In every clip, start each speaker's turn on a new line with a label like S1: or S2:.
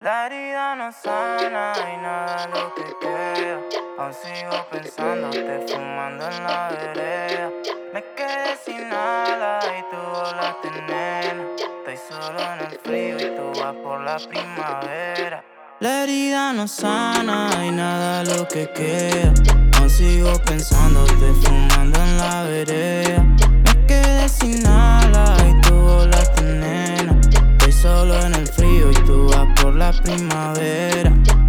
S1: La herida no sana y nada lo que queda. Aún sigo pensándote fumando en la vereda. Me quedé sin ala y tú volaste, nena. Estoy solo en el frío y tú vas por la primavera. La herida no sana y nada lo que queda. Aún sigo pensándote fumando en la vereda. Me quedé sin ala y tú volaste, nena. Estoy solo en el frío y tú vas por la primavera.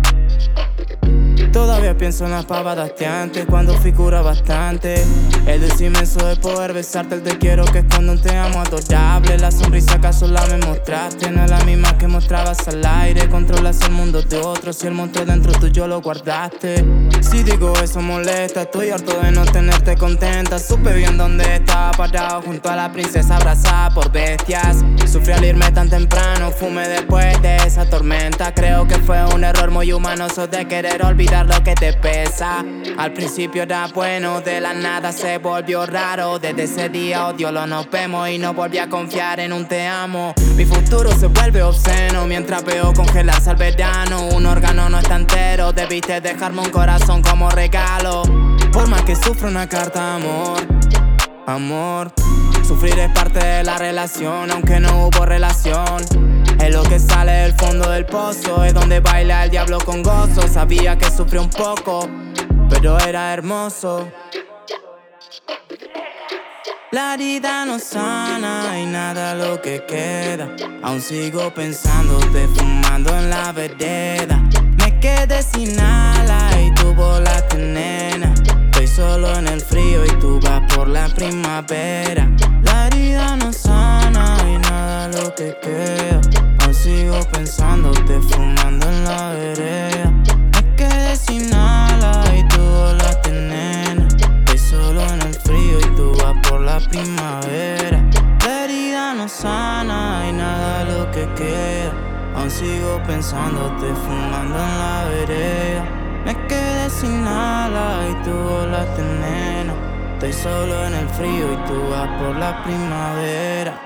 S1: Todavía pienso en las pavadas de antes, cuando figura bastante. El deseo inmenso de poder besarte, el te quiero que esconde un te amo adorable. La sonrisa que sola me mostraste no es la misma que mostrabas al aire. Controlas el mundo de otros y el monstruo dentro tuyo lo guardaste. Si digo eso molesta, estoy harto de no tenerte contenta. Supe bien dónde estaba parado junto a la princesa abrazada por bestias. Sufrí al irme tan temprano, fumé después de esa tormenta. Creo que fue un error muy humano eso de querer olvidar lo que te pesa. Al principio era bueno, de la nada se volvió raro. Desde ese día odio lo nos vemos y no volví a confiar en un te amo. Mi futuro se vuelve obsceno mientras veo congelarse al verano. Un órgano no está entero, debiste dejarme un corazón como regalo. Por más que sufra una carta, amor, sufrir es parte de la relación, aunque no hubo relación. Es lo que sale del fondo del pozo, es donde baila el diablo con gozo. Sabía que sufrió un poco, pero era hermoso. La herida no sana y nada lo que queda. Aún sigo pensándote fumando en la vereda. Me quedé sin ala y tú volaste, nena. Estoy solo en el frío y tú vas por la primavera. La herida no sana y nada lo que queda. Aún sigo pensándote fumando en la vereda. Me quedé sin ala y tú volaste, nena. Estoy solo en el frío y tú vas por la primavera. La herida no sana y nada lo que queda. Aún sigo pensándote fumando en la vereda. Me quedé sin ala y tú volaste, nena. Estoy solo en el frío y tú vas por la primavera.